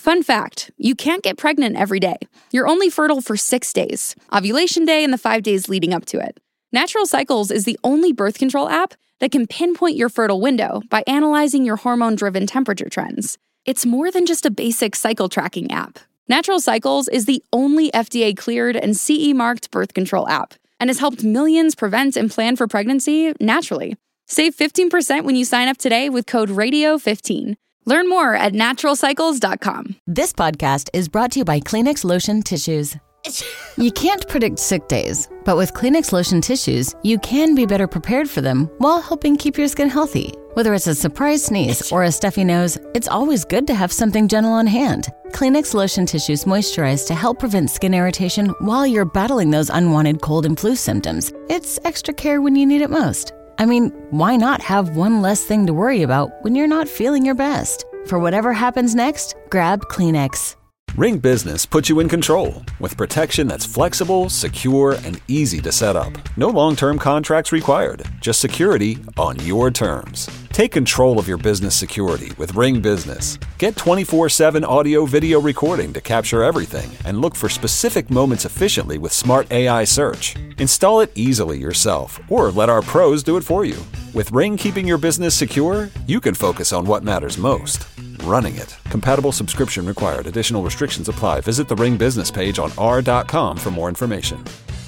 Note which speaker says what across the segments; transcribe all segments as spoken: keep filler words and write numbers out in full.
Speaker 1: Fun fact, you can't get pregnant every day. You're only fertile for six days, ovulation day and the five days leading up to it. Natural Cycles is the only birth control app that can pinpoint your fertile window by analyzing your hormone-driven temperature trends. It's more than just a basic cycle tracking app. Natural Cycles is the only F D A-cleared and C E-marked birth control app and has helped millions prevent and plan for pregnancy naturally. Save fifteen percent when you sign up today with code radio fifteen. Learn more at natural cycles dot com.
Speaker 2: This podcast is brought to you by Kleenex Lotion Tissues. You can't predict sick days, but with Kleenex Lotion Tissues, you can be better prepared for them while helping keep your skin healthy. Whether it's a surprise sneeze or a stuffy nose, it's always good to have something gentle on hand. Kleenex Lotion Tissues moisturize to help prevent skin irritation while you're battling those unwanted cold and flu symptoms. It's extra care when you need it most. I mean, why not have one less thing to worry about when you're not feeling your best? For whatever happens next, grab Kleenex.
Speaker 3: Ring Business puts you in control with protection that's flexible, secure, and easy to set up. No long-term contracts required, just security on your terms. Take control of your business security with Ring Business. Get twenty-four seven audio-video recording to capture everything and look for specific moments efficiently with smart A I search. Install it easily yourself or let our pros do it for you. With Ring keeping your business secure, you can focus on what matters most. Running it. Compatible subscription required. Additional restrictions apply. Visit the Ring business page on r dot com for more information.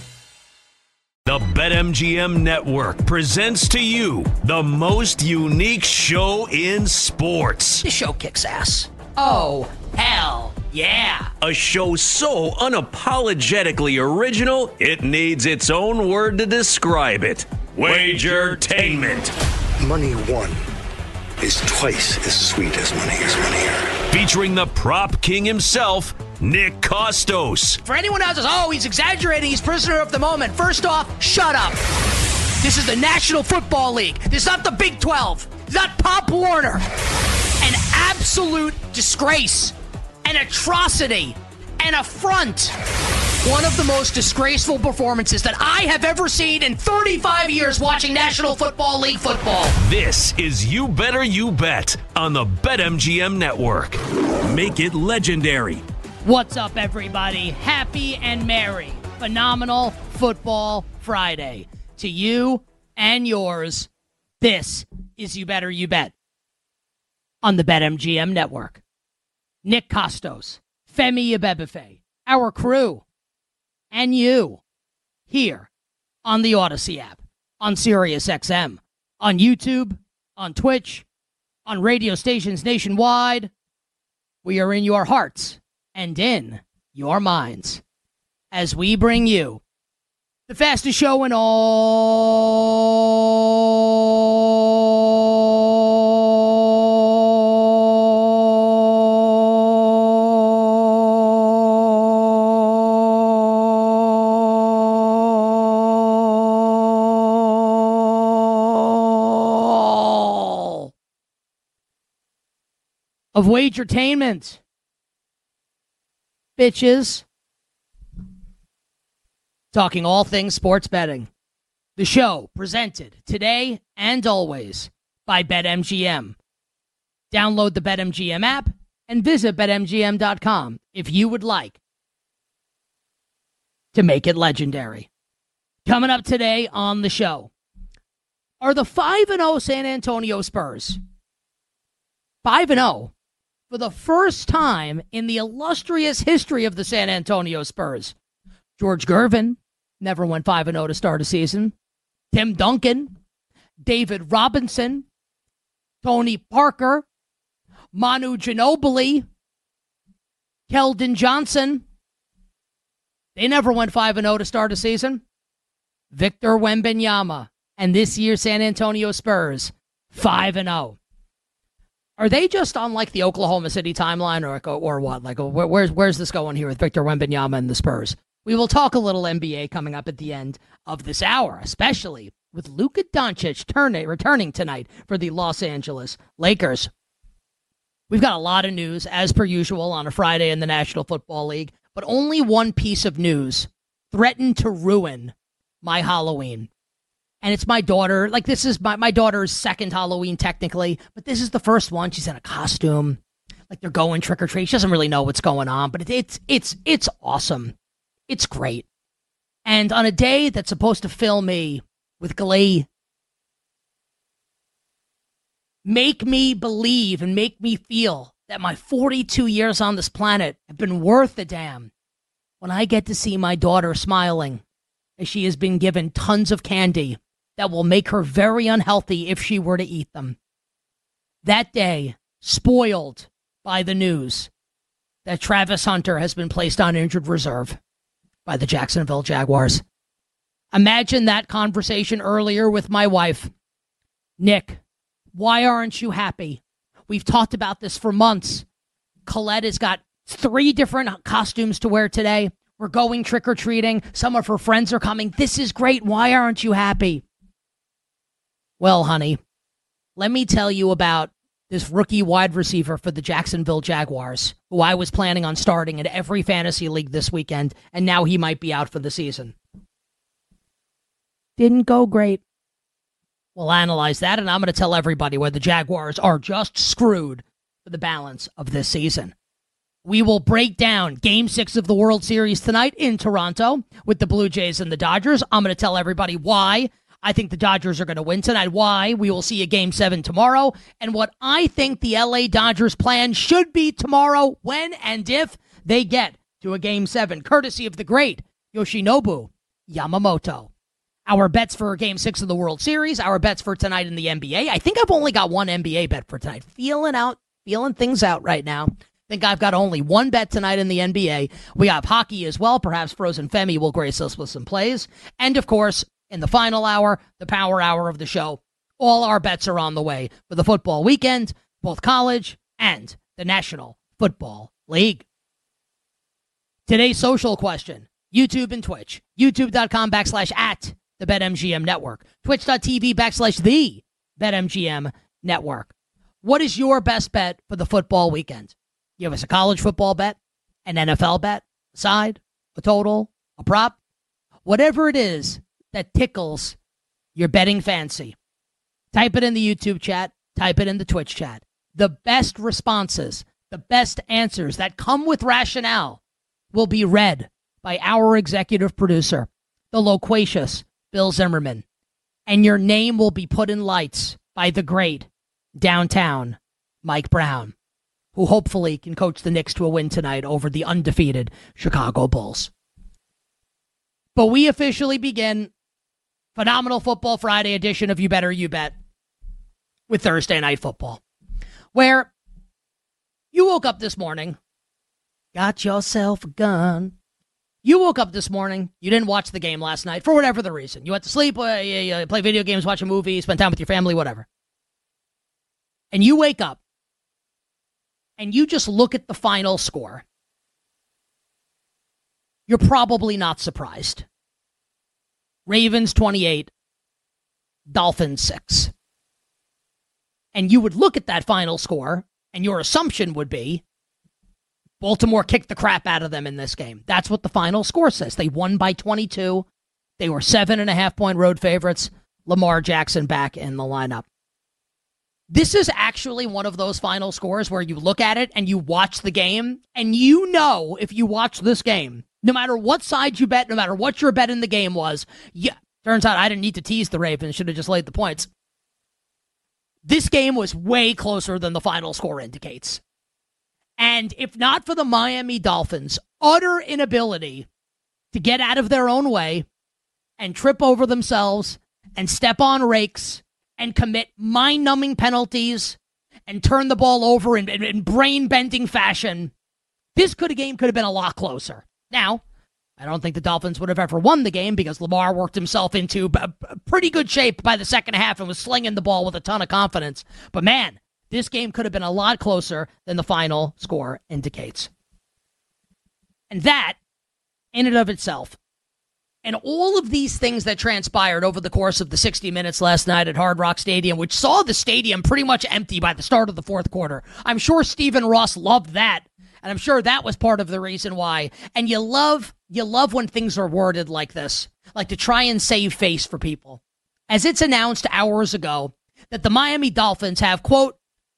Speaker 4: The BetMGM Network presents to you the most unique show in sports.
Speaker 5: This show kicks ass. Oh, hell yeah.
Speaker 4: A show so unapologetically original, it needs its own word to describe it. Wagertainment.
Speaker 6: Money won is twice as sweet as money is money earned.
Speaker 4: Featuring the prop king himself, Nick Kostos.
Speaker 5: For anyone else, oh, he's exaggerating, he's prisoner of the moment. First off, shut up. This is the National Football League. This is not the Big twelve. It's not Pop Warner. An absolute disgrace, an atrocity, an affront. One of the most disgraceful performances that I have ever seen in thirty-five years watching National Football League football.
Speaker 4: This is You Better You Bet on the BetMGM Network. Make it legendary.
Speaker 5: What's up, everybody? Happy and merry, phenomenal Football Friday. To you and yours, this is You Better You Bet on the BetMGM Network. Nick Kostos, Femi Abebefe, our crew, and you here on the Odyssey app, on SiriusXM, on YouTube, on Twitch, on radio stations nationwide. We are in your hearts and in your minds as we bring you the fastest show in all of Wagertainment. Bitches. Talking all things sports betting. The show presented today and always by BetMGM. Download the BetMGM app and visit bet M G M dot com if you would like to make it legendary. Coming up today on the show are the five and oh San Antonio Spurs. five and oh for the first time in the illustrious history of the San Antonio Spurs. George Gervin never went five and oh to start a season. Tim Duncan, David Robinson, Tony Parker, Manu Ginobili, Keldon Johnson. They never went five and oh to start a season. Victor Wembanyama and this year's San Antonio Spurs, five and oh. Are they just on like the Oklahoma City timeline or or what? Like where, where's where's this going here with Victor Wembanyama and the Spurs? We will talk a little N B A coming up at the end of this hour, especially with Luka Doncic turn, returning tonight for the Los Angeles Lakers. We've got a lot of news, as per usual, on a Friday in the National Football League, but only one piece of news threatened to ruin my Halloween. And it's my daughter. Like, this is my, my daughter's second Halloween, technically, but this is the first one. She's in a costume. like they're going trick or treat. She doesn't really know what's going on, but it, it's it's it's awesome. It's great. And on a day that's supposed to fill me with glee, make me believe and make me feel that my forty-two years on this planet have been worth the damn, when I get to see my daughter smiling as she has been given tons of candy that will make her very unhealthy if she were to eat them. That day, spoiled by the news that Travis Hunter has been placed on injured reserve by the Jacksonville Jaguars. Imagine that conversation earlier with my wife. Nick, why aren't you happy? We've talked about this for months. Colette has got three different costumes to wear today. We're going trick-or-treating. Some of her friends are coming. This is great. Why aren't you happy? Well, honey, let me tell you about this rookie wide receiver for the Jacksonville Jaguars, who I was planning on starting in every fantasy league this weekend, and now he might be out for the season. Didn't go great. We'll analyze that, and I'm going to tell everybody where the Jaguars are just screwed for the balance of this season. We will break down Game six of the World Series tonight in Toronto with the Blue Jays and the Dodgers. I'm going to tell everybody why I think the Dodgers are going to win tonight, why we will see a Game seven tomorrow, and what I think the L A Dodgers plan should be tomorrow when and if they get to a Game seven, courtesy of the great Yoshinobu Yamamoto. Our bets for Game six of the World Series, our bets for tonight in the N B A. I think I've only got one N B A bet for tonight. Feeling out, feeling things out right now. I think I've got only one bet tonight in the N B A. We have hockey as well. Perhaps Frozen Femi will grace us with some plays. And, of course, in the final hour, the power hour of the show, all our bets are on the way for the football weekend, both college and the National Football League. Today's social question, YouTube and Twitch. YouTube.com backslash at the BetMGM Network. Twitch.tv backslash the BetMGM Network. What is your best bet for the football weekend? Give us a college football bet, an N F L bet, a side, a total, a prop, whatever it is that tickles your betting fancy. Type it in the YouTube chat. Type it in the Twitch chat. The best responses, the best answers that come with rationale will be read by our executive producer, the loquacious Bill Zimmerman. And your name will be put in lights by the great downtown Mike Brown, who hopefully can coach the Knicks to a win tonight over the undefeated Chicago Bulls. But we officially begin Phenomenal Football Friday edition of You Better You Bet with Thursday Night Football, where you woke up this morning, got yourself a gun. You woke up this morning, you didn't watch the game last night for whatever the reason. You went to sleep, uh, you, you play video games, watch a movie, spend time with your family, whatever. And you wake up and you just look at the final score. You're probably not surprised. Ravens twenty-eight, Dolphins six. And you would look at that final score, and your assumption would be Baltimore kicked the crap out of them in this game. That's what the final score says. They won by twenty-two. They were seven and a half point road favorites. Lamar Jackson back in the lineup. This is actually one of those final scores where you look at it and you watch the game, and you know if you watch this game, no matter what side you bet, no matter what your bet in the game was, yeah, turns out I didn't need to tease the Ravens, should have just laid the points. This game was way closer than the final score indicates. And if not for the Miami Dolphins' utter inability to get out of their own way and trip over themselves and step on rakes and commit mind-numbing penalties and turn the ball over in, in, in brain-bending fashion, this could, game could have been a lot closer. Now, I don't think the Dolphins would have ever won the game because Lamar worked himself into a, a pretty good shape by the second half and was slinging the ball with a ton of confidence. But man, this game could have been a lot closer than the final score indicates. And that, in and of itself, and all of these things that transpired over the course of the sixty minutes last night at Hard Rock Stadium, which saw the stadium pretty much empty by the start of the fourth quarter. I'm sure Stephen Ross loved that, and I'm sure that was part of the reason why. And you love, you love when things are worded like this, like to try and save face for people. As it's announced hours ago that the Miami Dolphins have, quote,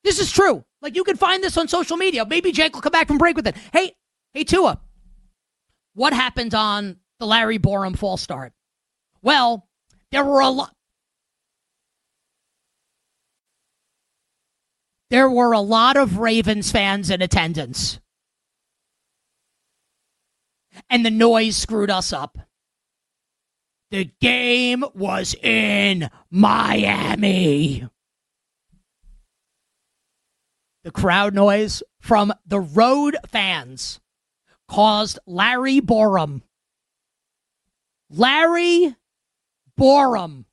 Speaker 5: This is true. Like, you can find this on social media. Maybe Jake will come back from break with it. Hey, hey, Tua, what happened on the Larry Borum false start? Well, there were a lot. There were a lot of Ravens fans in attendance. And the noise screwed us up. The game was in Miami. The crowd noise from the road fans caused Larry Borum. Larry Borum.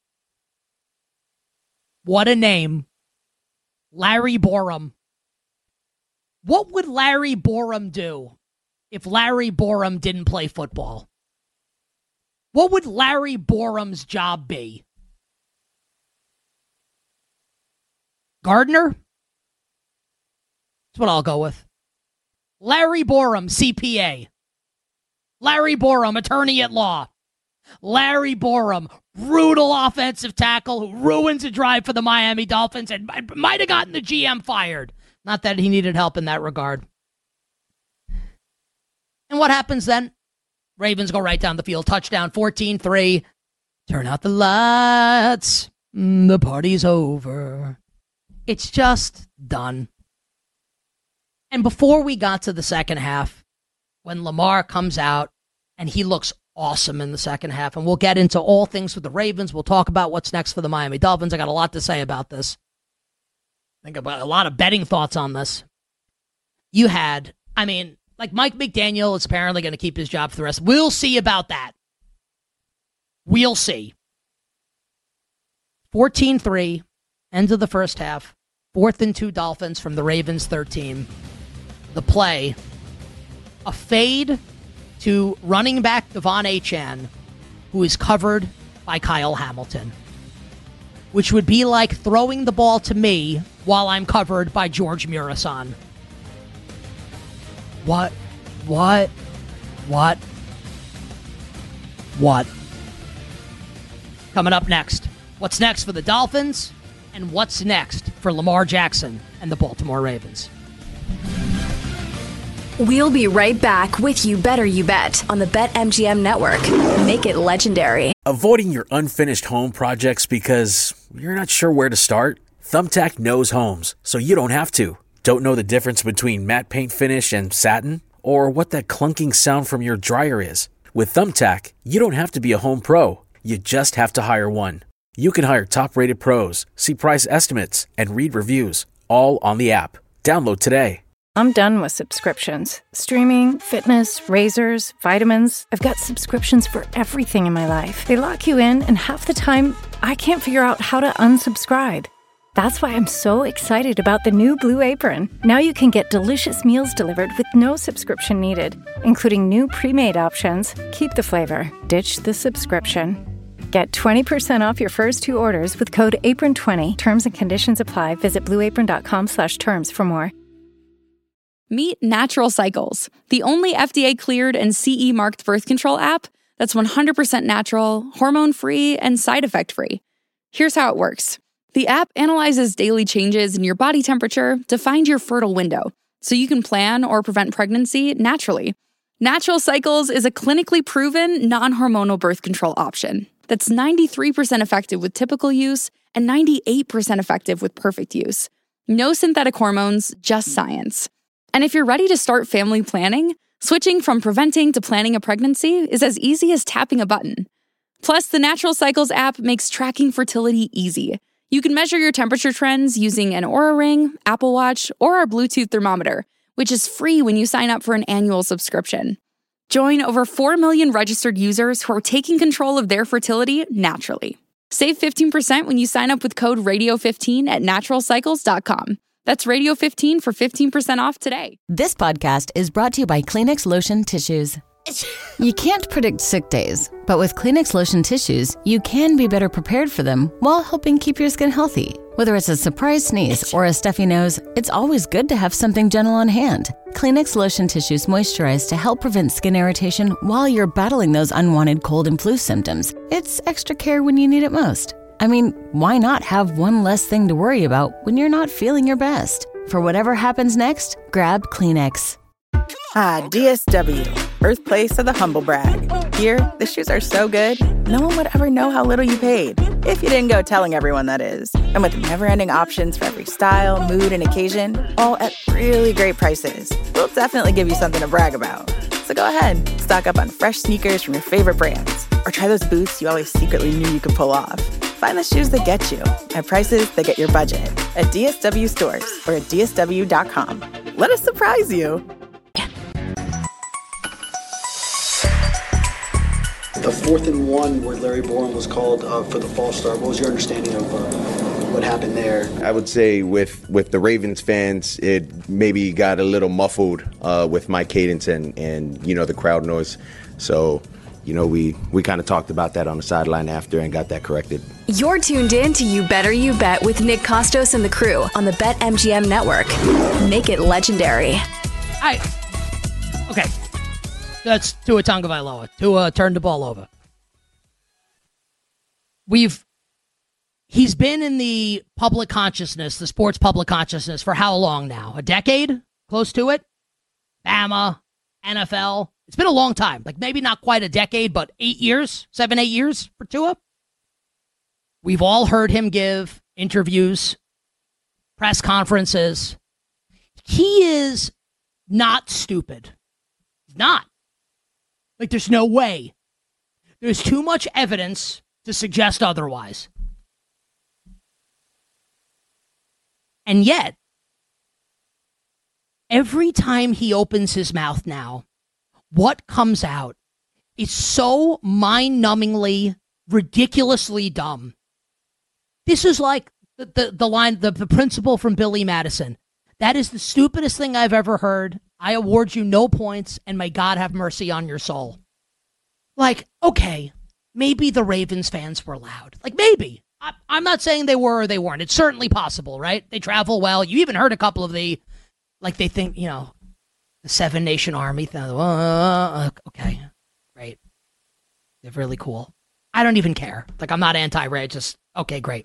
Speaker 5: What a name. Larry Borum. What would Larry Borum do if Larry Borum didn't play football? What would Larry Borum's job be? Gardener? That's what I'll go with. Larry Borum, C P A. Larry Borum, attorney at law. Larry Borum, brutal offensive tackle who ruins a drive for the Miami Dolphins and might have gotten the G M fired. Not that he needed help in that regard. And what happens then? Ravens go right down the field. Touchdown, fourteen three. Turn out the lights. The party's over. It's just done. And before we got to the second half, when Lamar comes out and he looks awesome in the second half, and we'll get into all things with the Ravens. We'll talk about what's next for the Miami Dolphins. I got a lot to say about this. I think about a lot of betting thoughts on this. You had, I mean, like Mike McDaniel is apparently going to keep his job for the rest. We'll see about that. We'll see. fourteen three, end of the first half. Fourth and two Dolphins from the Ravens thirteen. The play, a fade to running back Devon Achane, who is covered by Kyle Hamilton, which would be like throwing the ball to me while I'm covered by George Murasan. What? What? What? What? Coming up next, what's next for the Dolphins, and what's next for Lamar Jackson and the Baltimore Ravens?
Speaker 7: We'll be right back with You Better You Bet on the BetMGM Network. Make it legendary.
Speaker 8: Avoiding your unfinished home projects because you're not sure where to start? Thumbtack knows homes, so you don't have to. Don't know the difference between matte paint finish and satin? Or what that clunking sound from your dryer is? With Thumbtack, you don't have to be a home pro. You just have to hire one. You can hire top-rated pros, see price estimates, and read reviews, all on the app. Download today.
Speaker 9: I'm done with subscriptions. Streaming, fitness, razors, vitamins. I've got subscriptions for everything in my life. They lock you in, and half the time, I can't figure out how to unsubscribe. That's why I'm so excited about the new Blue Apron. Now you can get delicious meals delivered with no subscription needed, including new pre-made options. Keep the flavor, ditch the subscription. Get twenty percent off your first two orders with code apron twenty. Terms and conditions apply. Visit blueapron.com slash terms for more.
Speaker 1: Meet Natural Cycles, the only F D A-cleared and C E-marked birth control app that's one hundred percent natural, hormone-free, and side effect-free. Here's how it works. The app analyzes daily changes in your body temperature to find your fertile window, so you can plan or prevent pregnancy naturally. Natural Cycles is a clinically proven, non-hormonal birth control option that's ninety-three percent effective with typical use and ninety-eight percent effective with perfect use. No synthetic hormones, just science. And if you're ready to start family planning, switching from preventing to planning a pregnancy is as easy as tapping a button. Plus, the Natural Cycles app makes tracking fertility easy. You can measure your temperature trends using an Oura Ring, Apple Watch, or our Bluetooth thermometer, which is free when you sign up for an annual subscription. Join over four million registered users who are taking control of their fertility naturally. Save fifteen percent when you sign up with code radio fifteen at natural cycles dot com. That's radio fifteen for fifteen percent off today.
Speaker 2: This podcast is brought to you by Kleenex Lotion Tissues. You can't predict sick days, but with Kleenex Lotion Tissues, you can be better prepared for them while helping keep your skin healthy. Whether it's a surprise sneeze or a stuffy nose, it's always good to have something gentle on hand. Kleenex Lotion Tissues moisturize to help prevent skin irritation while you're battling those unwanted cold and flu symptoms. It's extra care when you need it most. I mean, why not have one less thing to worry about when you're not feeling your best? For whatever happens next, grab Kleenex.
Speaker 10: Ah, D S W, birthplace of the humble brag. Here, the shoes are so good, no one would ever know how little you paid. If you didn't go telling everyone, that is. And with never-ending options for every style, mood, and occasion, all at really great prices, we'll definitely give you something to brag about. So go ahead, stock up on fresh sneakers from your favorite brands, or try those boots you always secretly knew you could pull off. Find the shoes that get you at prices that get your budget at D S W stores or at D S W dot com. Let us surprise you.
Speaker 11: The fourth and one where Larry Bourne was called uh, for the false start. What was your understanding of uh, what happened there?
Speaker 12: I would say with, with the Ravens fans, it maybe got a little muffled uh, with my cadence and, and, you know, the crowd noise. So, you know, we, we kind of talked about that on the sideline after and got that corrected.
Speaker 7: You're tuned in to You Better You Bet with Nick Costos and the crew on the BetMGM Network. Make it legendary.
Speaker 5: I okay. That's Tua Tagovailoa. Tua turned the ball over. We've he's been in the public consciousness, the sports public consciousness, for how long now? A decade? Close to it? Bama, N F L. It's been a long time. Like maybe not quite a decade, but eight years, seven, eight years for Tua. We've all heard him give interviews, press conferences. He is not stupid. He's not. Like, there's no way. There's too much evidence to suggest otherwise. And yet, every time he opens his mouth now, what comes out is so mind-numbingly, ridiculously dumb. This is like the, the, the line, the, the principle from Billy Madison. That is the stupidest thing I've ever heard. I award you no points, and may God have mercy on your soul. Like, okay, maybe the Ravens fans were loud. Like, maybe. I, I'm not saying they were or they weren't. It's certainly possible, right? They travel well. You even heard a couple of the, like, they think, you know, the Seven Nation Army thing. Uh, okay, great. They're really cool. I don't even care. Like, I'm not anti-Ray, just, okay, great.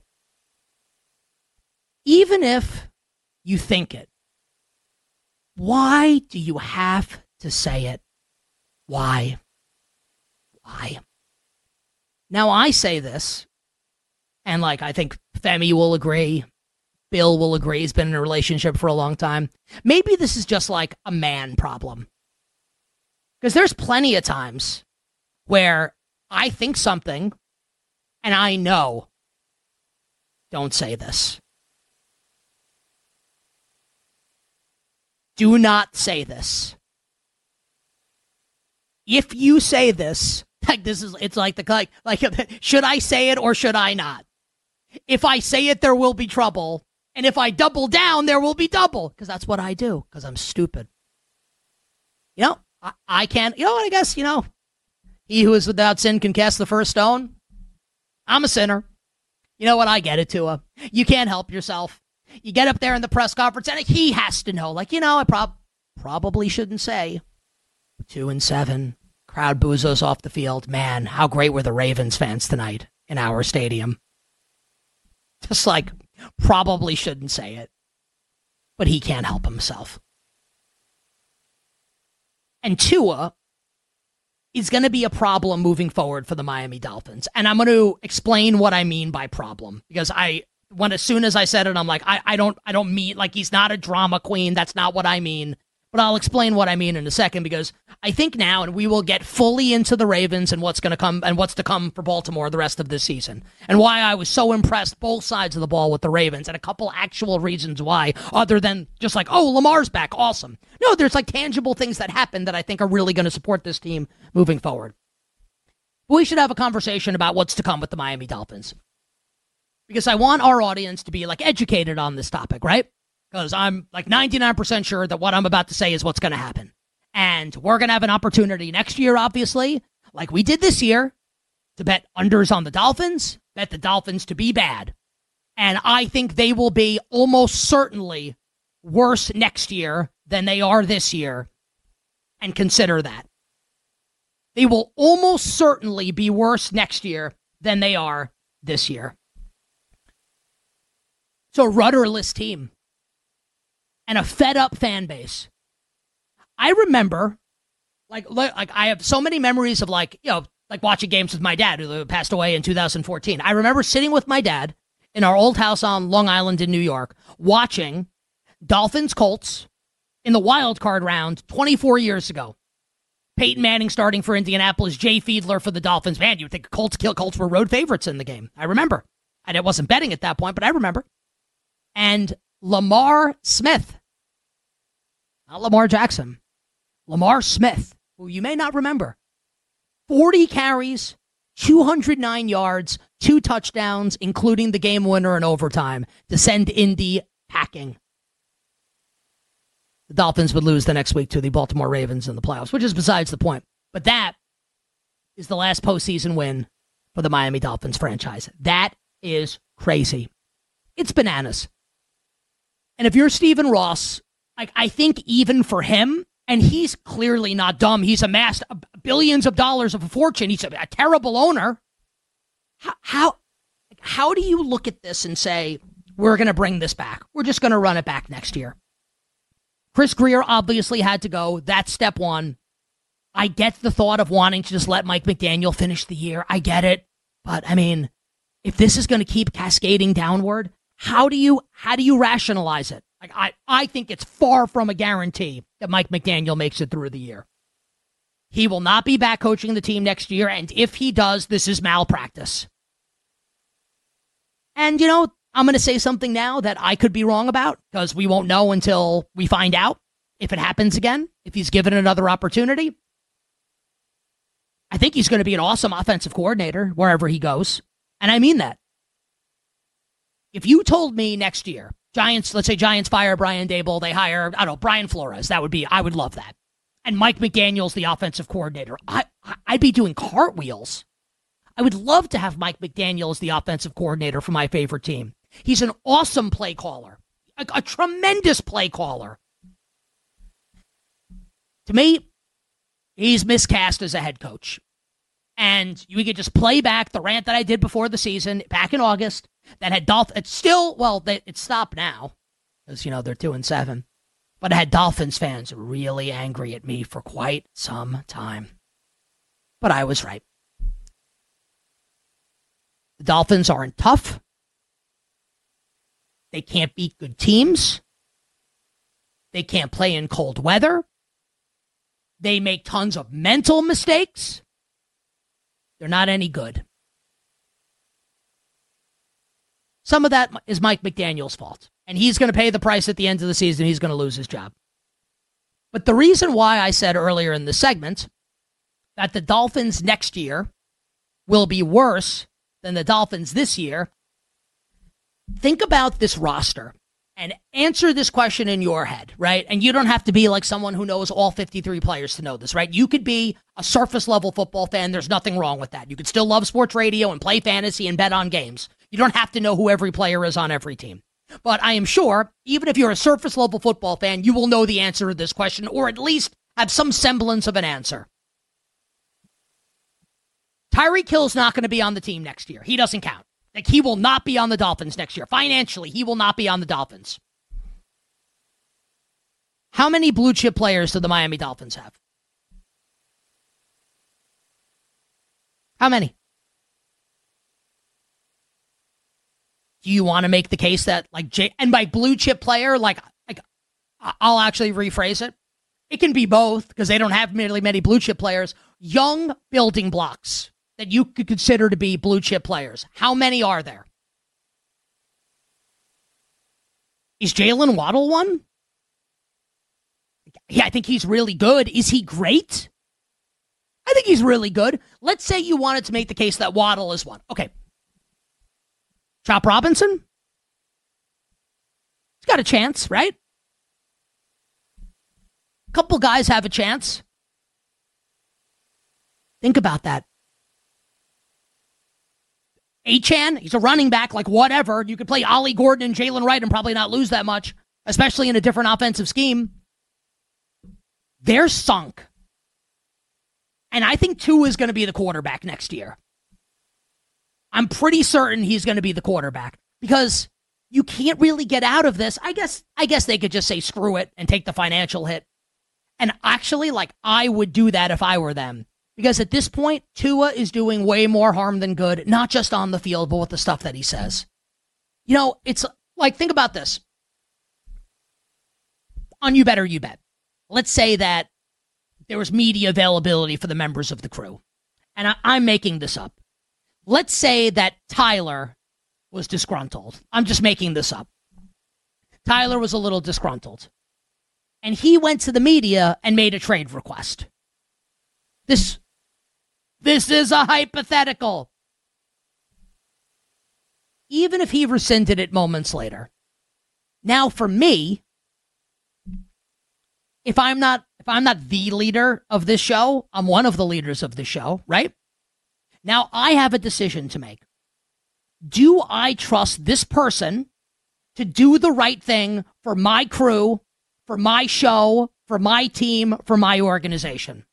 Speaker 5: Even if you think it, why do you have to say it? Why? Why? Now, I say this, and like, I think Femi will agree, Bill will agree, he's been in a relationship for a long time. Maybe this is just like a man problem. Because there's plenty of times where I think something, and I know, don't say this. Do not say this. If you say this, like this is, it's like the like, like should I say it or should I not? If I say it, there will be trouble, and if I double down, there will be double, because that's what I do. Because I'm stupid. You know, I, I can't. You know what? I guess you know, he who is without sin can cast the first stone. I'm a sinner. You know what? I get it, Tua. You can't help yourself. You get up there in the press conference, and he has to know, like, you know, I prob- probably shouldn't say. Two and seven. Crowd boos us off the field. Man, how great were the Ravens fans tonight in our stadium. Just like, probably shouldn't say it. But he can't help himself. And Tua is going to be a problem moving forward for the Miami Dolphins. And I'm going to explain what I mean by problem. Because I... When as soon as I said it, I'm like, I, I don't I don't mean, like, he's not a drama queen. That's not what I mean. But I'll explain what I mean in a second, because I think now, and we will get fully into the Ravens and what's going to come and what's to come for Baltimore the rest of this season, and why I was so impressed both sides of the ball with the Ravens, and a couple actual reasons why, other than just like, oh, Lamar's back, awesome. No, there's like tangible things that happen that I think are really going to support this team moving forward. But we should have a conversation about what's to come with the Miami Dolphins. Because I want our audience to be, like, educated on this topic, right? Because I'm, like, ninety-nine percent sure that what I'm about to say is what's going to happen. And we're going to have an opportunity next year, obviously, like we did this year, to bet unders on the Dolphins, bet the Dolphins to be bad. And I think they will be almost certainly worse next year than they are this year. And consider that. They will almost certainly be worse next year than they are this year. So a rudderless team and a fed-up fan base. I remember, like, like I have so many memories of, like, you know, like watching games with my dad, who passed away in two thousand fourteen. I remember sitting with my dad in our old house on Long Island in New York, watching Dolphins-Colts in the wild card round twenty-four years ago. Peyton Manning starting for Indianapolis, Jay Fiedler for the Dolphins. Man, you would think Colts, Colts were road favorites in the game. I remember. And I wasn't betting at that point, but I remember. And Lamar Smith, not Lamar Jackson, Lamar Smith, who you may not remember, forty carries, two hundred nine yards, two touchdowns, including the game winner in overtime, to send Indy packing. The Dolphins would lose the next week to the Baltimore Ravens in the playoffs, which is besides the point. But that is the last postseason win for the Miami Dolphins franchise. That is crazy. It's bananas. And if you're Stephen Ross, like, I think even for him, and he's clearly not dumb, he's amassed billions of dollars of a fortune, he's a, a terrible owner. How, how, how do you look at this and say, we're going to bring this back? We're just going to run it back next year. Chris Grier obviously had to go. That's step one. I get the thought of wanting to just let Mike McDaniel finish the year. I get it. But, I mean, if this is going to keep cascading downward, how do you how do you rationalize it? Like, I, I think it's far from a guarantee that Mike McDaniel makes it through the year. He will not be back coaching the team next year, and if he does, this is malpractice. And, you know, I'm going to say something now that I could be wrong about, because we won't know until we find out if it happens again, if he's given another opportunity. I think he's going to be an awesome offensive coordinator wherever he goes. And I mean that. If you told me next year, Giants, let's say Giants fire Brian Daboll, they hire, I don't know, Brian Flores, that would be, I would love that. And Mike McDaniel's the offensive coordinator. I, I'd be doing cartwheels. I would love to have Mike McDaniel as the offensive coordinator for my favorite team. He's an awesome play caller, a, a tremendous play caller. To me, he's miscast as a head coach. And you could just play back the rant that I did before the season, back in August, that had Dolphins. It's still, well, they, it's stopped now, because, you know, they're two and seven. But it had Dolphins fans really angry at me for quite some time. But I was right. The Dolphins aren't tough. They can't beat good teams. They can't play in cold weather. They make tons of mental mistakes. They're not any good. Some of that is Mike McDaniel's fault, and he's going to pay the price at the end of the season. He's going to lose his job. But the reason why I said earlier in the segment that the Dolphins next year will be worse than the Dolphins this year, think about this roster and answer this question in your head, right? And you don't have to be like someone who knows all fifty-three players to know this, right? You could be a surface-level football fan. There's nothing wrong with that. You could still love sports radio and play fantasy and bet on games. You don't have to know who every player is on every team. But I am sure, even if you're a surface-level football fan, you will know the answer to this question, or at least have some semblance of an answer. Tyreek Hill's not going to be on the team next year. He doesn't count. Like, he will not be on the Dolphins next year. Financially, he will not be on the Dolphins. How many blue chip players do the Miami Dolphins have? How many? Do you want to make the case that, like, Jay, and by blue chip player, like, like, I'll actually rephrase it. It can be both, because they don't have really many blue chip players. Young building blocks that you could consider to be blue chip players. How many are there? Is Jalen Waddle one? Yeah, I think he's really good. Is he great? I think he's really good. Let's say you wanted to make the case that Waddle is one. Okay. Chop Robinson? He's got a chance, right? A couple guys have a chance. Think about that. Achane, he's a running back, like whatever. You could play Ollie Gordon and Jalen Wright and probably not lose that much, especially in a different offensive scheme. They're sunk. And I think Tua is going to be the quarterback next year. I'm pretty certain he's going to be the quarterback because you can't really get out of this. I guess I guess they could just say screw it and take the financial hit. And actually, like, I would do that if I were them. Because at this point, Tua is doing way more harm than good, not just on the field, but with the stuff that he says. You know, it's like, think about this. On You Bet or You Bet, let's say that there was media availability for the members of the crew. And I, I'm making this up. Let's say that Tyler was disgruntled. I'm just making this up. Tyler was a little disgruntled. And he went to the media and made a trade request. This, this is a hypothetical. Even if he rescinded it moments later. Now, for me, if I'm not if I'm not the leader of this show, I'm one of the leaders of the show, right? Now I have a decision to make. Do I trust this person to do the right thing for my crew, for my show, for my team, for my organization?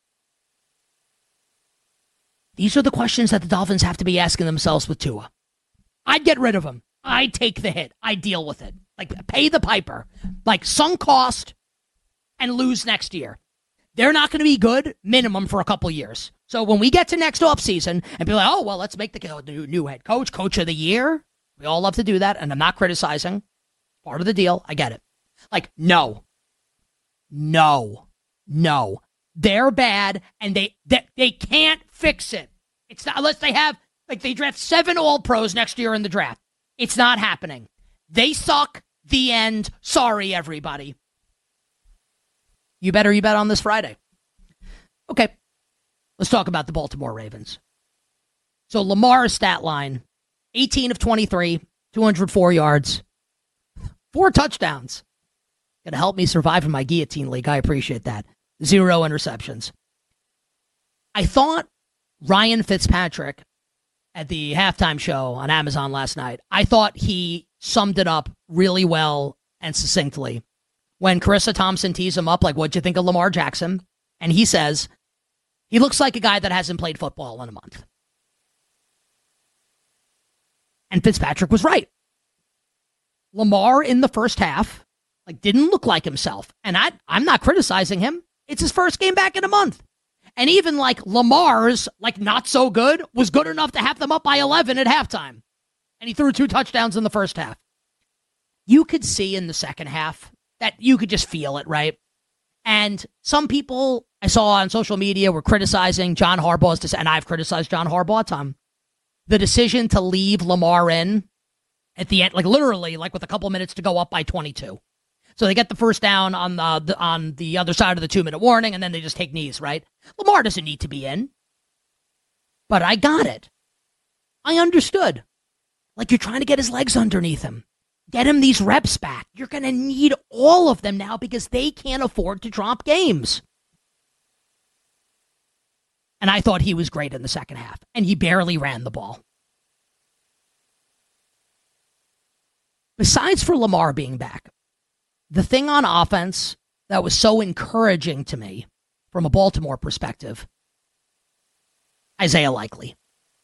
Speaker 5: These are the questions that the Dolphins have to be asking themselves with Tua. I'd get rid of him. I'd take the hit. I'd deal with it. Like, pay the piper. Like, sunk cost and lose next year. They're not going to be good minimum for a couple years. So when we get to next offseason and be like, oh, well, let's make the new, new head coach, coach of the year. We all love to do that, and I'm not criticizing. Part of the deal. I get it. Like, no. No. No. They're bad, and they, they, they can't fix it. It's not unless they have, like, they draft seven All-Pros next year in the draft. It's not happening. They suck. The end. Sorry, everybody. You better you bet on this Friday. Okay, let's talk about the Baltimore Ravens. So Lamar's stat line, eighteen of twenty-three, two hundred four yards, four touchdowns. Gonna help me survive in my guillotine league. I appreciate that. Zero interceptions. I thought Ryan Fitzpatrick at the halftime show on Amazon last night, I thought he summed it up really well and succinctly. When Carissa Thompson tees him up, like, what'd you think of Lamar Jackson? And he says, he looks like a guy that hasn't played football in a month. And Fitzpatrick was right. Lamar in the first half, like, didn't look like himself. And I, I'm not criticizing him. It's his first game back in a month. And even, like, Lamar's, like, not so good, was good enough to have them up by eleven at halftime. And he threw two touchdowns in the first half. You could see in the second half that you could just feel it, right? And some people I saw on social media were criticizing John Harbaugh's decision, and I've criticized John Harbaugh a ton. The decision to leave Lamar in at the end, like literally, like with a couple minutes to go up by twenty-two. So they get the first down on the, the on the other side of the two-minute warning, and then they just take knees, right? Lamar doesn't need to be in. But I got it. I understood. Like, you're trying to get his legs underneath him. Get him these reps back. You're going to need all of them now because they can't afford to drop games. And I thought he was great in the second half, and he barely ran the ball. Besides for Lamar being back, the thing on offense that was so encouraging to me from a Baltimore perspective, Isaiah Likely.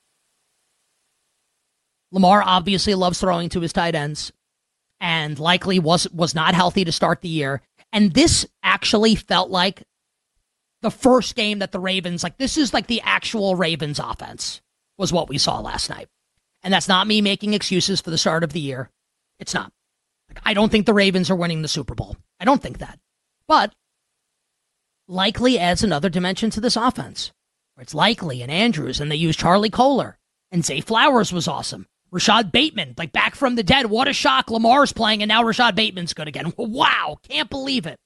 Speaker 5: Lamar obviously loves throwing to his tight ends, and Likely was was not healthy to start the year. And this actually felt like the first game that the Ravens, like this is like the actual Ravens offense, was what we saw last night. And that's not me making excuses for the start of the year. It's not. Like, I don't think the Ravens are winning the Super Bowl. I don't think that. But Likely adds another dimension to this offense. Where it's Likely and Andrews, and they use Charlie Kohler. And Zay Flowers was awesome. Rashad Bateman, like back from the dead. What a shock. Lamar's playing, and now Rashad Bateman's good again. Wow, can't believe it.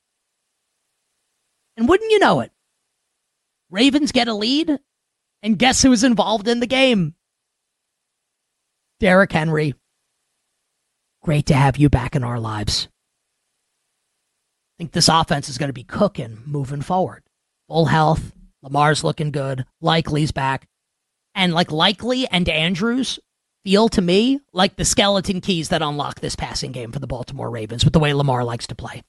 Speaker 5: And wouldn't you know it, Ravens get a lead, and guess who's involved in the game? Derrick Henry. Great to have you back in our lives. I think this offense is going to be cooking moving forward. Full health. Lamar's looking good. Likely's back. And like Likely and Andrews feel to me like the skeleton keys that unlock this passing game for the Baltimore Ravens with the way Lamar likes to play.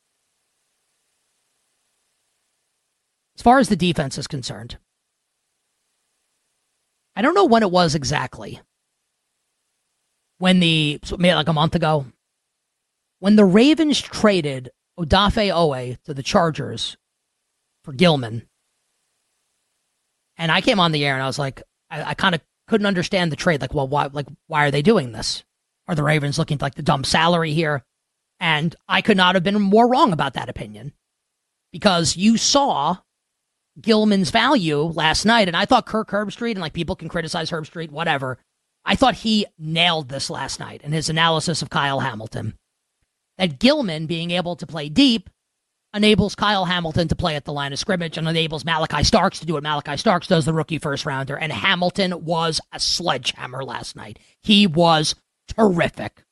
Speaker 5: As far as the defense is concerned, I don't know when it was exactly, when the, maybe like a month ago, when the Ravens traded Odafe Owe to the Chargers for Gilman, and I came on the air and I was like, I, I kind of couldn't understand the trade. Like, well, why, like, why are they doing this? Are the Ravens looking to like the dump salary here? And I could not have been more wrong about that opinion, because you saw Gilman's value last night, and I thought Kirk Herbstreit, and like people can criticize Herbstreit, whatever. I thought he nailed this last night in his analysis of Kyle Hamilton. That Gilman being able to play deep enables Kyle Hamilton to play at the line of scrimmage and enables Malachi Starks to do what Malachi Starks does, the rookie first rounder. And Hamilton was a sledgehammer last night. He was terrific.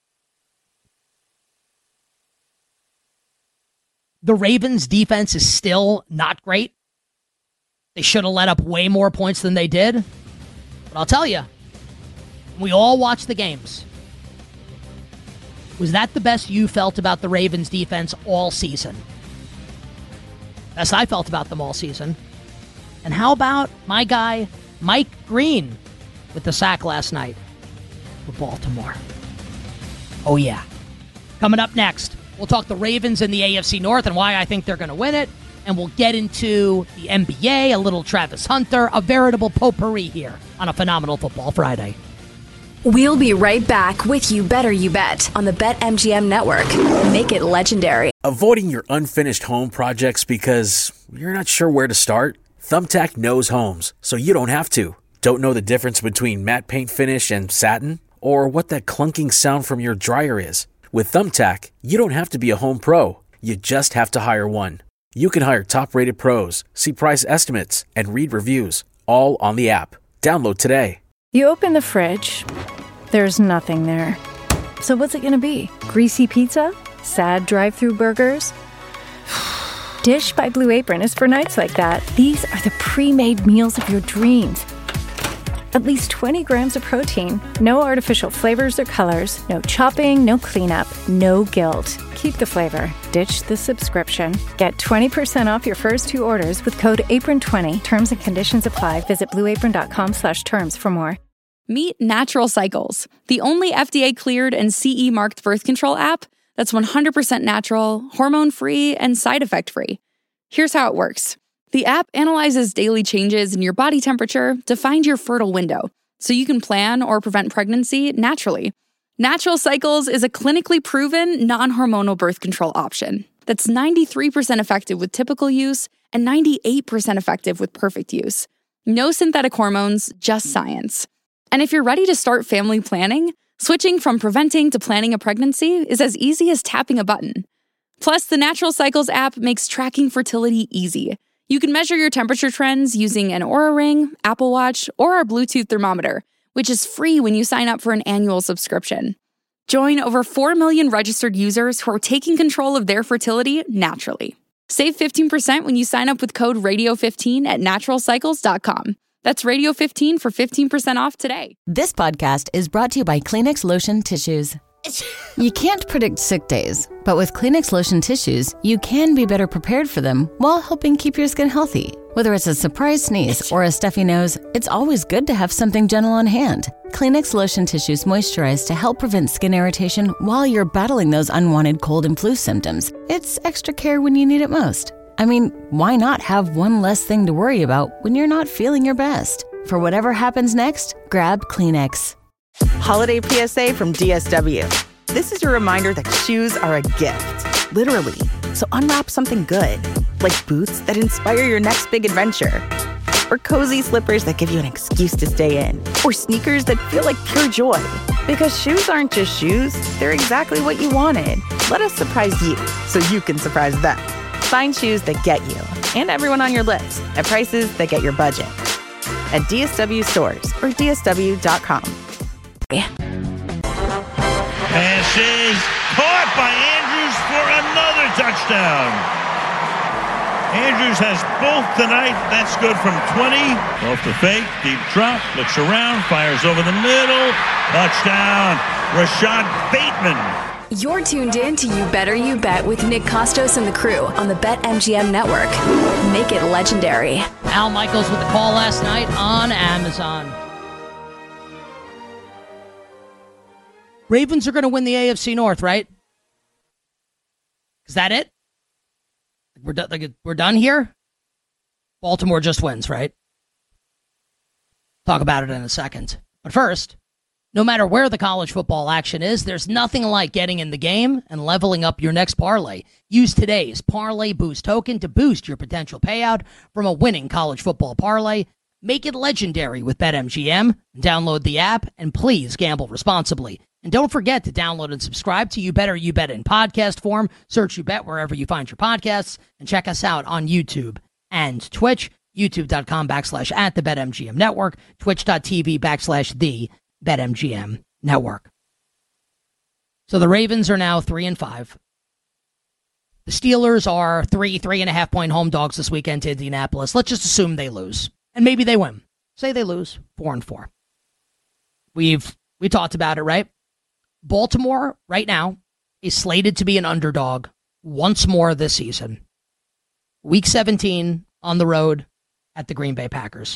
Speaker 5: The Ravens' defense is still not great. They should have let up way more points than they did. But I'll tell you, we all watched the games. Was that the best you felt about the Ravens' defense all season? Best I felt about them all season. And how about my guy, Mike Green, with the sack last night for Baltimore? Oh, yeah. Coming up next, we'll talk the Ravens in the A F C North and why I think they're going to win it. And we'll get into the N B A, a little Travis Hunter, a veritable potpourri here on a Phenomenal Football Friday.
Speaker 7: We'll be right back with You Better You Bet on the BetMGM Network. Make it legendary.
Speaker 8: Avoiding your unfinished home projects because you're not sure where to start? Thumbtack knows homes, so you don't have to. Don't know the difference between matte paint finish and satin? Or what that clunking sound from your dryer is? With Thumbtack, you don't have to be a home pro. You just have to hire one. You can hire top-rated pros, see price estimates, and read reviews, all on the app. Download today.
Speaker 9: You open the fridge, there's nothing there. So what's it going to be? Greasy pizza? Sad drive-through burgers? Dish by Blue Apron is for nights like that. These are the pre-made meals of your dreams. At least twenty grams of protein, no artificial flavors or colors, no chopping, no cleanup, no guilt. Keep the flavor. Ditch the subscription. Get twenty percent off your first two orders with code apron twenty. Terms and conditions apply. Visit blueapron.com slash terms for more.
Speaker 1: Meet Natural Cycles, the only F D A-cleared and C E-marked birth control app that's one hundred percent natural, hormone-free, and side effect-free. Here's how it works. The app analyzes daily changes in your body temperature to find your fertile window, so you can plan or prevent pregnancy naturally. Natural Cycles is a clinically proven, non-hormonal birth control option that's ninety-three percent effective with typical use and ninety-eight percent effective with perfect use. No synthetic hormones, just science. And if you're ready to start family planning, switching from preventing to planning a pregnancy is as easy as tapping a button. Plus, the Natural Cycles app makes tracking fertility easy. You can measure your temperature trends using an Oura Ring, Apple Watch, or our Bluetooth thermometer, which is free when you sign up for an annual subscription. Join over four million registered users who are taking control of their fertility naturally. Save fifteen percent when you sign up with code radio fifteen at natural cycles dot com. That's radio fifteen for fifteen percent off today.
Speaker 2: This podcast is brought to you by Kleenex Lotion Tissues. You can't predict sick days, but with Kleenex Lotion Tissues, you can be better prepared for them while helping keep your skin healthy. Whether it's a surprise sneeze or a stuffy nose, it's always good to have something gentle on hand. Kleenex Lotion Tissues moisturize to help prevent skin irritation while you're battling those unwanted cold and flu symptoms. It's extra care when you need it most. I mean, why not have one less thing to worry about when you're not feeling your best? For whatever happens next, grab Kleenex.
Speaker 10: Holiday P S A from D S W. This is your reminder that shoes are a gift, literally. So unwrap something good, like boots that inspire your next big adventure, or cozy slippers that give you an excuse to stay in, or sneakers that feel like pure joy. Because shoes aren't just shoes, they're exactly what you wanted. Let us surprise you so you can surprise them. Find shoes that get you and everyone on your list at prices that get your budget at D S W stores or D S W dot com.
Speaker 13: Pass is caught by Andrews for another touchdown. Andrews has both tonight. That's good from twenty. Off the fake, deep drop, looks around, fires over the middle. Touchdown, Rashad Bateman.
Speaker 7: You're tuned in to You Better You Bet with Nick Costos and the crew on the BetMGM Network. Make it legendary.
Speaker 5: Al Michaels with the call last night on Amazon. Ravens are going to win the A F C North, right? Is that it? We're done. Like, we're done here. Baltimore just wins, right? Talk about it in a second. But first, no matter where the college football action is, there's nothing like getting in the game and leveling up your next parlay. Use today's Parlay Boost token to boost your potential payout from a winning college football parlay. Make it legendary with BetMGM. Download the app and please gamble responsibly. And don't forget to download and subscribe to You Better You Bet in podcast form. Search You Bet wherever you find your podcasts and check us out on YouTube and Twitch. YouTube.com backslash at the BetMGM Network. Twitch.tv backslash the BetMGM Network. So the Ravens are now three and five. The Steelers are three, three and a half point home dogs this weekend to Indianapolis. Let's just assume they lose. And maybe they win. Say they lose, four and four. We've we talked about it, right? Baltimore, right now, is slated to be an underdog once more this season. Week seventeen on the road at the Green Bay Packers.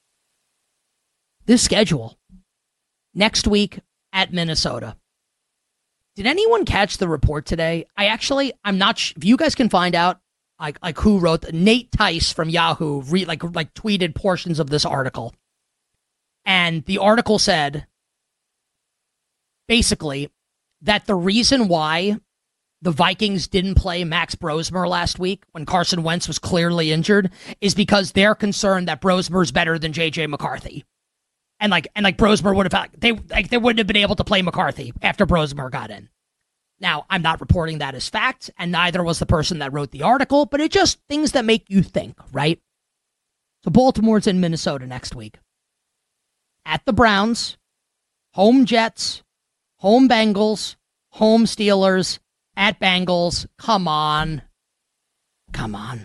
Speaker 5: This schedule, next week at Minnesota. Did anyone catch the report today? I actually, I'm not sh- if you guys can find out, like, like who wrote, Nate Tice from Yahoo, re- like, like tweeted portions of this article. And the article said, basically, that the reason why the Vikings didn't play Max Brosmer last week when Carson Wentz was clearly injured is because they're concerned that Brosmer's better than J J McCarthy. And like and like Brosmer would have they like they wouldn't have been able to play McCarthy after Brosmer got in. Now, I'm not reporting that as fact, and neither was the person that wrote the article, but it's just things that make you think, right? So Baltimore's in Minnesota next week. At the Browns, home Jets, home Bengals, home Steelers, at Bengals. Come on. Come on.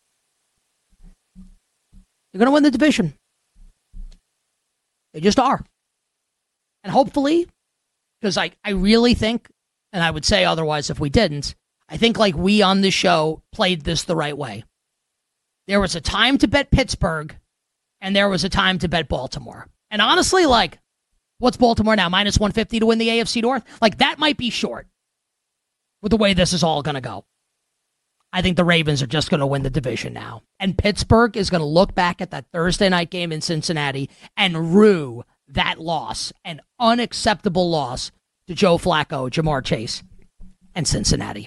Speaker 5: They're going to win the division. They just are. And hopefully, because I, I really think, and I would say otherwise if we didn't, I think like we on this show played this the right way. There was a time to bet Pittsburgh, and there was a time to bet Baltimore. And honestly, like, what's Baltimore now? minus one fifty to win the A F C North? Like, that might be short with the way this is all going to go. I think the Ravens are just going to win the division now. And Pittsburgh is going to look back at that Thursday night game in Cincinnati and rue that loss, an unacceptable loss to Joe Flacco, Jamar Chase, and Cincinnati.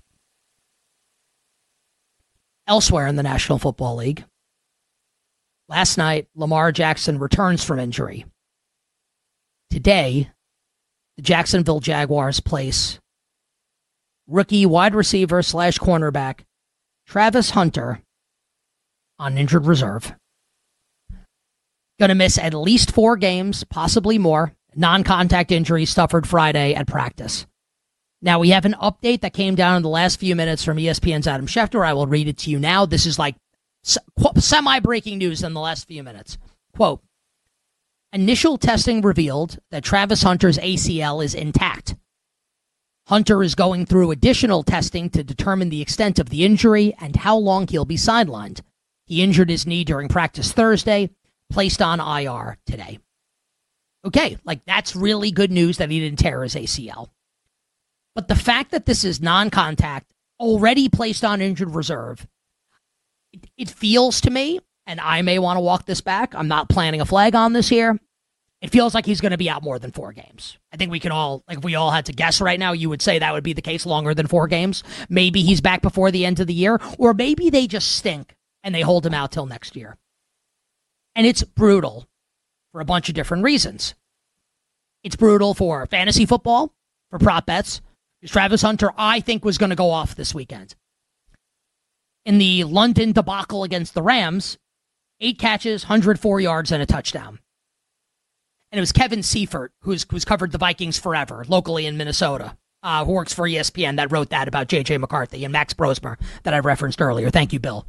Speaker 5: Elsewhere in the National Football League, last night, Lamar Jackson returns from injury. Today, the Jacksonville Jaguars place rookie wide receiver slash cornerback Travis Hunter on injured reserve. Going to miss at least four games, possibly more. Non-contact injury suffered Friday at practice. Now, we have an update that came down in the last few minutes from E S P N's Adam Schefter. I will read it to you now. This is like semi-breaking news in the last few minutes. Quote, initial testing revealed that Travis Hunter's A C L is intact. Hunter is going through additional testing to determine the extent of the injury and how long he'll be sidelined. He injured his knee during practice Thursday, placed on I R today. Okay, like that's really good news that he didn't tear his A C L. But the fact that this is non-contact, already placed on injured reserve, it, it feels to me, and I may want to walk this back, I'm not planting a flag on this here, it feels like he's going to be out more than four games. I think we can all, like if we all had to guess right now, you would say that would be the case longer than four games. Maybe he's back before the end of the year, or maybe they just stink and they hold him out till next year. And it's brutal for a bunch of different reasons. It's brutal for fantasy football, for prop bets. Travis Hunter, I think, was going to go off this weekend. In the London debacle against the Rams, eight catches, one hundred four yards, and a touchdown. And it was Kevin Seifert, who's, who's covered the Vikings forever, locally in Minnesota, uh, who works for E S P N, that wrote that about J J McCarthy and Max Brosmer that I referenced earlier. Thank you, Bill.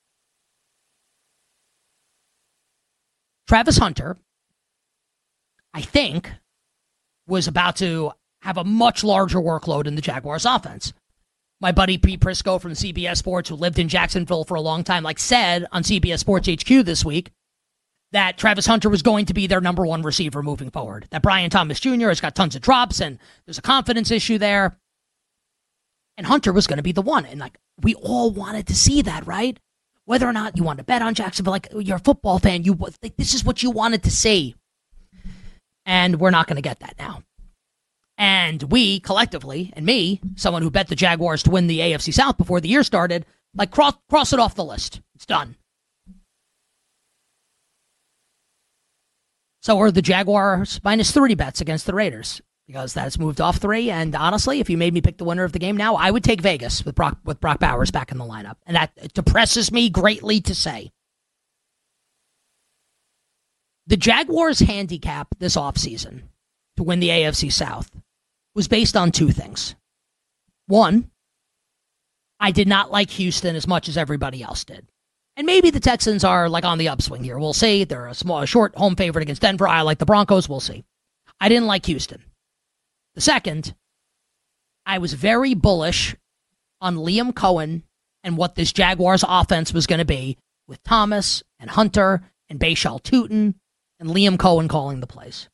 Speaker 5: Travis Hunter, I think, was about to have a much larger workload in the Jaguars offense. My buddy Pete Prisco from C B S Sports, who lived in Jacksonville for a long time, like said on C B S Sports H Q this week, that Travis Hunter was going to be their number one receiver moving forward. That Brian Thomas Junior has got tons of drops, and there's a confidence issue there. And Hunter was going to be the one. And, like, we all wanted to see that, right? Whether or not you want to bet on Jacksonville, like, you're a football fan, you like, this is what you wanted to see. And we're not going to get that now. And we, collectively, and me, someone who bet the Jaguars to win the A F C South before the year started, like, cross, cross it off the list. It's done. So are the Jaguars minus three bets against the Raiders, because that's moved off three. And honestly, if you made me pick the winner of the game now, I would take Vegas with Brock with Brock Bowers back in the lineup. And that depresses me greatly to say. The Jaguars' handicap this offseason to win the A F C South was based on two things. One, I did not like Houston as much as everybody else did. And maybe the Texans are like on the upswing here. We'll see. They're a small, a short home favorite against Denver. I like the Broncos. We'll see. I didn't like Houston. The second, I was very bullish on Liam Cohen and what this Jaguars offense was going to be with Thomas and Hunter and Bashal Tutin and Liam Cohen calling the plays.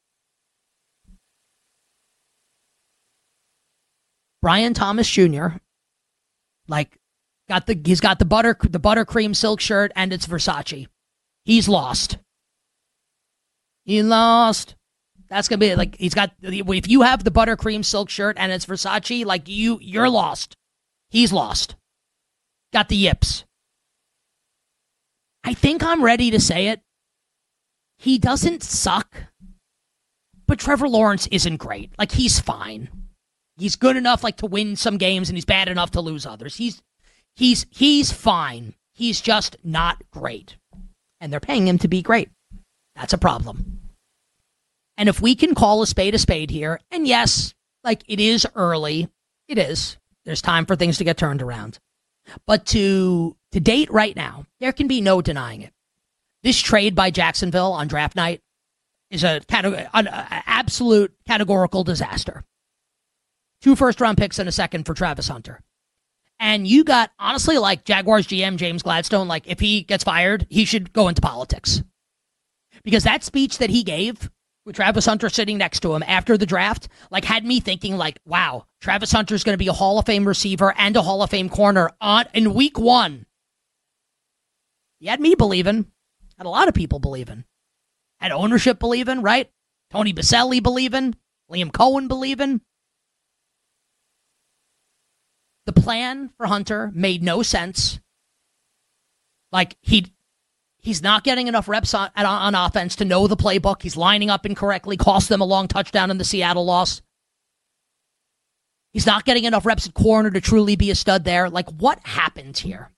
Speaker 5: Brian Thomas Junior, like, got the he's got the butter the buttercream silk shirt and it's Versace. He's lost. He lost. That's gonna be like he's got. If you have the buttercream silk shirt and it's Versace, like you, you're lost. He's lost. Got the yips. I think I'm ready to say it. He doesn't suck, but Trevor Lawrence isn't great. Like, he's fine. He's good enough, like, to win some games, and he's bad enough to lose others. He's he's he's fine. He's just not great, and they're paying him to be great. That's a problem. And if we can call a spade a spade here, and yes, like, it is early. It is. There's time for things to get turned around. But to to date right now, there can be no denying it. This trade by Jacksonville on draft night is a cate- an absolute categorical disaster. Two first-round picks and a second for Travis Hunter. And you got, honestly, like, Jaguars G M James Gladstone, like, if he gets fired, he should go into politics. Because that speech that he gave with Travis Hunter sitting next to him after the draft, like, had me thinking, like, wow, Travis Hunter's going to be a Hall of Fame receiver and a Hall of Fame corner on in week one. He had me believing. Had a lot of people believing. Had ownership believing, right? Tony Baselli believing. Liam Cohen believing. The plan for Hunter made no sense. Like, he he's not getting enough reps on, on offense to know the playbook. He's lining up incorrectly, cost them a long touchdown in the Seattle loss. He's not getting enough reps at corner to truly be a stud there. Like, what happened here?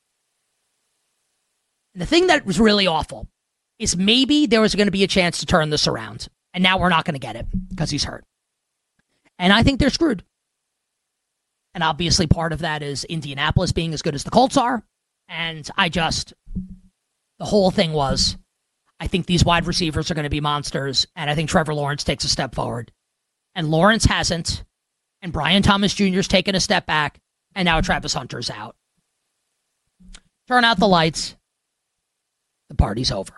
Speaker 5: And the thing that was really awful is maybe there was going to be a chance to turn this around, and now we're not going to get it because he's hurt. And I think they're screwed. And obviously part of that is Indianapolis being as good as the Colts are. And I just, the whole thing was, I think these wide receivers are going to be monsters. And I think Trevor Lawrence takes a step forward. And Lawrence hasn't. And Brian Thomas Junior's taken a step back. And now Travis Hunter's out. Turn out the lights. The party's over.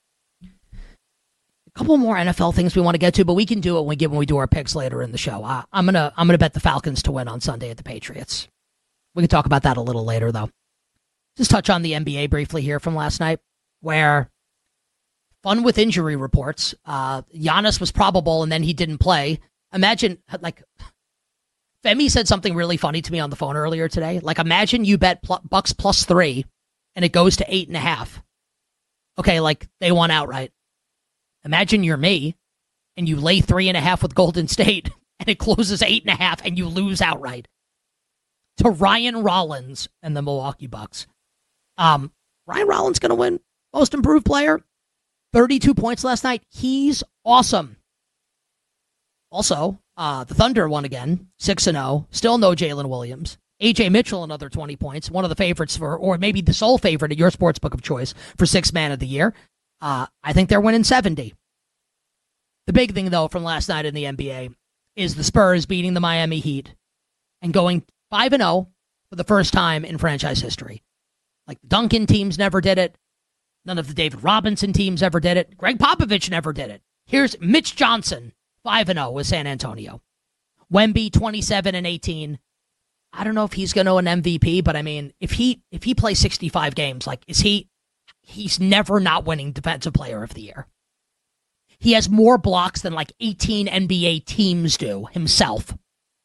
Speaker 5: A couple more N F L things we want to get to, but we can do it when we get when we do our picks later in the show. I, I'm gonna I'm gonna bet the Falcons to win on Sunday at the Patriots. We can talk about that a little later, though. Just touch on the N B A briefly here from last night, where fun with injury reports. Uh, Giannis was probable, and then he didn't play. Imagine, like, Femi said something really funny to me on the phone earlier today. Like, imagine you bet pl- Bucks plus three, and it goes to eight and a half. Okay, like, they won outright. Imagine you're me, and you lay three and a half with Golden State, and it closes eight and a half, and you lose outright to Ryan Rollins and the Milwaukee Bucks. Um, Ryan Rollins going to win Most Improved Player. thirty-two points last night. He's awesome. Also, uh, the Thunder won again, six and oh. Still no Jalen Williams. A J Mitchell, another twenty points. One of the favorites for, or maybe the sole favorite at your sportsbook of choice for sixth man of the year. Uh, I think they're winning seventy. The big thing, though, from last night in the N B A is the Spurs beating the Miami Heat and going five and oh for the first time in franchise history. Like, the Duncan teams never did it. None of the David Robinson teams ever did it. Greg Popovich never did it. Here's Mitch Johnson, five and oh with San Antonio. Wemby, twenty-seven and eighteen. I don't know if he's going to an M V P, but I mean, if he if he plays sixty-five games, like, is he, he's never not winning Defensive Player of the Year. He has more blocks than like eighteen N B A teams do himself.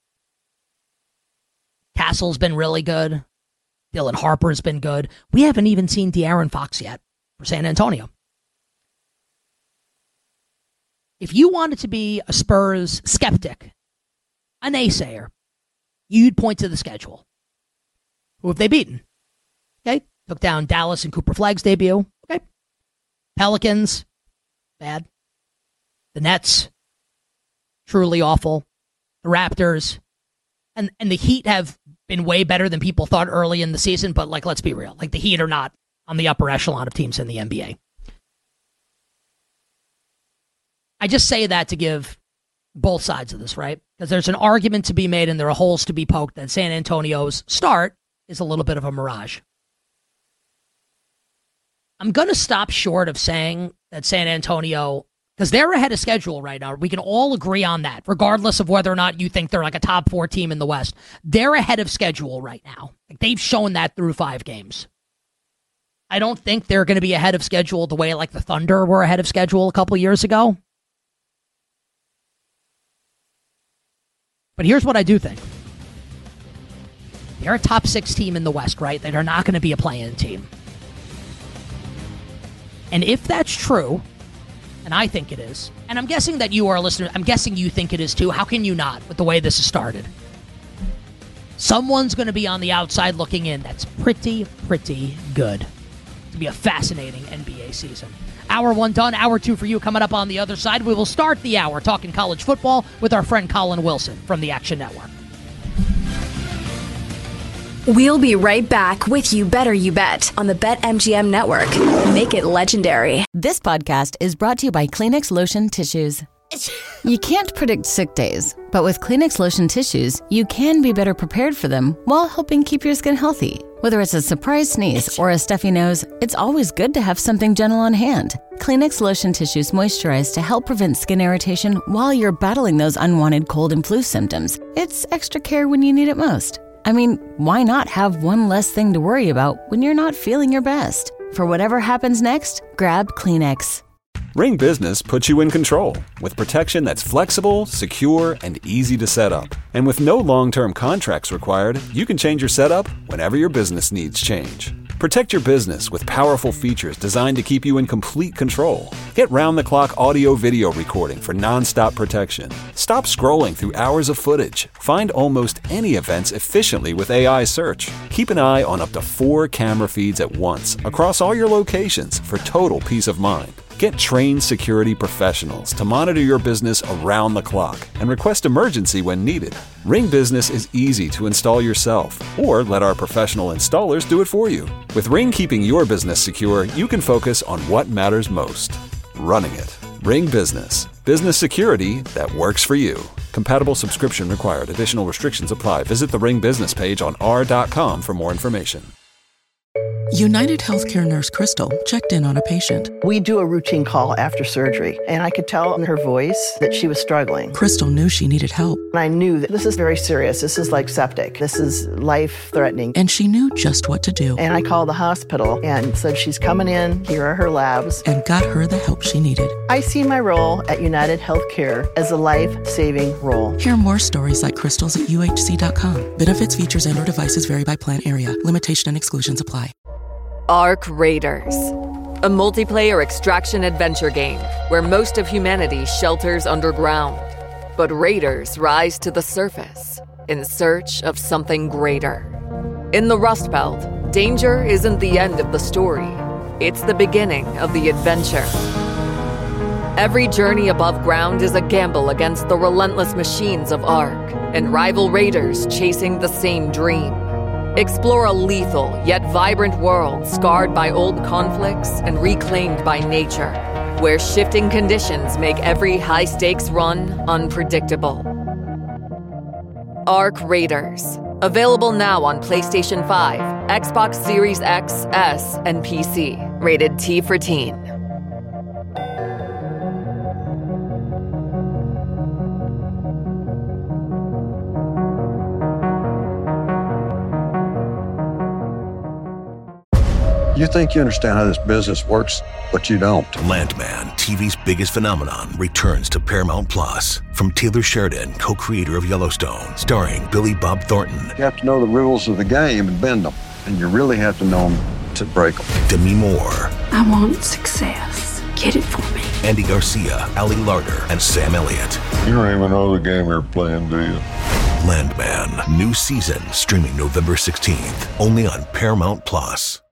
Speaker 5: Castle's been really good. Dylan Harper's been good. We haven't even seen De'Aaron Fox yet for San Antonio. If you wanted to be a Spurs skeptic, a naysayer, you'd point to the schedule. Who have they beaten? Okay. Took down Dallas and Cooper Flagg's debut. Okay. Pelicans, bad. The Nets, truly awful. The Raptors, and, and the Heat have been way better than people thought early in the season, but, like, let's be real. Like, the Heat are not on the upper echelon of teams in the N B A. I just say that to give both sides of this, right? Because there's an argument to be made and there are holes to be poked that San Antonio's start is a little bit of a mirage. I'm going to stop short of saying that San Antonio, because they're ahead of schedule right now. We can all agree on that, regardless of whether or not you think they're like a top four team in the West. They're ahead of schedule right now. Like, they've shown that through five games. I don't think they're going to be ahead of schedule the way like the Thunder were ahead of schedule a couple years ago. But here's what I do think. They're a top six team in the West, right? They're not going to be a play-in team. And if that's true, and I think it is, and I'm guessing that you are a listener, I'm guessing you think it is too. How can you not with the way this has started? Someone's going to be on the outside looking in. That's pretty, pretty good. It's going to be a fascinating N B A season. Hour one done, hour two for you coming up on the other side. We will start the hour talking college football with our friend Colin Wilson from the Action Network.
Speaker 7: We'll be right back with You Better You Bet on the BetMGM Network. Make it legendary.
Speaker 2: This podcast is brought to you by Kleenex Lotion Tissues. You can't predict sick days, but with Kleenex Lotion Tissues, you can be better prepared for them while helping keep your skin healthy. Whether it's a surprise sneeze or a stuffy nose, it's always good to have something gentle on hand. Kleenex Lotion Tissues moisturize to help prevent skin irritation while you're battling those unwanted cold and flu symptoms. It's extra care when you need it most. I mean, why not have one less thing to worry about when you're not feeling your best? For whatever happens next, grab Kleenex.
Speaker 3: Ring Business puts you in control with protection that's flexible, secure, and easy to set up. And with no long-term contracts required, you can change your setup whenever your business needs change. Protect your business with powerful features designed to keep you in complete control. Get round-the-clock audio-video recording for non-stop protection. Stop scrolling through hours of footage. Find almost any events efficiently with A I search. Keep an eye on up to four camera feeds at once across all your locations for total peace of mind. Get trained security professionals to monitor your business around the clock and request emergency when needed. Ring Business is easy to install yourself, or let our professional installers do it for you. With Ring keeping your business secure, you can focus on what matters most: running it. Ring Business. Business security that works for you. Compatible subscription required. Additional restrictions apply. Visit the Ring Business page on r dot com for more information.
Speaker 14: United Healthcare nurse Crystal checked in on a patient.
Speaker 15: We do a routine call after surgery, and I could tell in her voice that she was struggling.
Speaker 14: Crystal knew she needed help.
Speaker 15: And I knew that this is very serious. This is like septic. This is life-threatening.
Speaker 14: And she knew just what to do.
Speaker 15: And I called the hospital and said, she's coming in, here are her labs.
Speaker 14: And got her the help she needed.
Speaker 15: I see my role at United Healthcare as a life-saving role.
Speaker 14: Hear more stories like Crystal's at U H C dot com. Benefits, features, and or devices vary by plan area. Limitation and exclusions apply.
Speaker 16: Ark Raiders, a multiplayer extraction adventure game where most of humanity shelters underground, but raiders rise to the surface in search of something greater. In the Rust Belt, danger isn't the end of the story, it's the beginning of the adventure. Every journey above ground is a gamble against the relentless machines of Ark and rival raiders chasing the same dream. Explore a lethal yet vibrant world scarred by old conflicts and reclaimed by nature, where shifting conditions make every high-stakes run unpredictable. Ark Raiders. Available now on PlayStation five, Xbox Series X, S, and P C. Rated T for Teen.
Speaker 17: You think you understand how this business works, but you don't.
Speaker 18: Landman, T V's biggest phenomenon, returns to Paramount Plus. From Taylor Sheridan, co-creator of Yellowstone, starring Billy Bob Thornton.
Speaker 17: You have to know the rules of the game and bend them, and you really have to know them to break them.
Speaker 18: Demi Moore.
Speaker 19: I want success. Get it for me.
Speaker 18: Andy Garcia, Ali Larter, and Sam Elliott.
Speaker 17: You don't even know the game you're playing, do you?
Speaker 18: Landman, new season, streaming November sixteenth, only on Paramount Plus.